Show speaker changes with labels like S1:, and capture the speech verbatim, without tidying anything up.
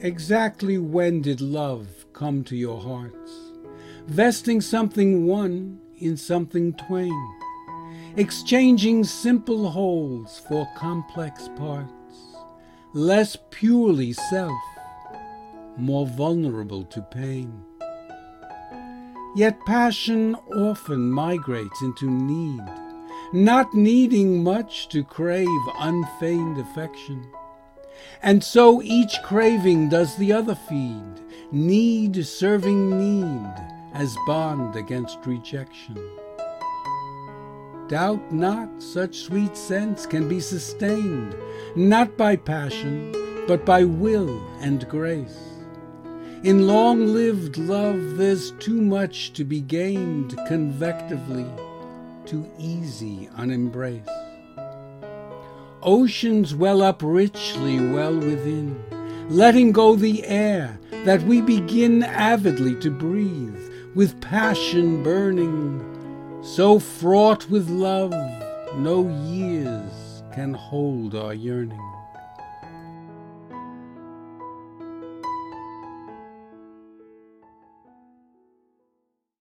S1: Exactly when did love come to your hearts, vesting something one in something twain, exchanging simple wholes for complex parts, less purely self, more vulnerable to pain? Yet passion often migrates into need, not needing much to crave unfeigned affection. And so each craving does the other feed, need serving need as bond against rejection. Doubt not such sweet sense can be sustained, not by passion, but by will and grace. In long-lived love there's too much to be gained convectively, too easy on embrace. Oceans well up richly well within, letting go the air that we begin avidly to breathe, with passion burning, so fraught with love no years can hold our yearning.